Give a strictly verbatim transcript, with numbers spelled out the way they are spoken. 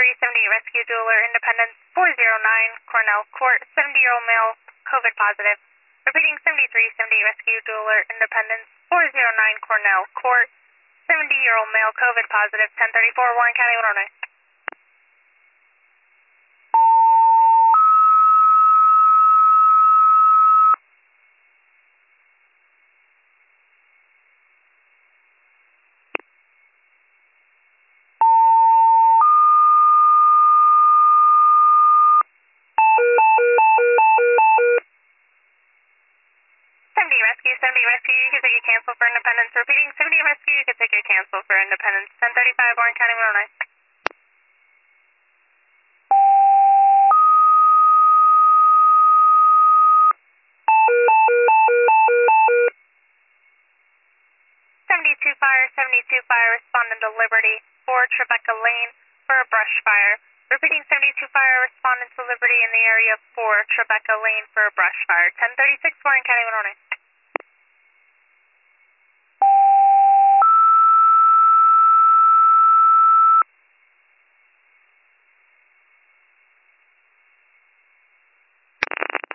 seventy-three seventy Rescue Jeweler, Independence, four oh nine Cornell Court, seventy-year-old male, COVID positive. Repeating, seventy-three seventy Rescue Jeweler, Independence, four oh nine Cornell Court, seventy-year-old male, COVID positive, ten thirty-four Warren County, Illinois. seventy Rescue, seventy Rescue, you can take a cancel for Independence. Repeating, seventy Rescue, you can take a cancel for Independence, ten thirty-five Warren County, Illinois. seventy-two Fire, seventy-two Fire, responding to Liberty, four Tribeca Lane for a brush fire. Repeating, seventy-two Fire, responding to Liberty in the area of four Tribeca Lane for a brush fire, ten thirty-six Warren County, Illinois.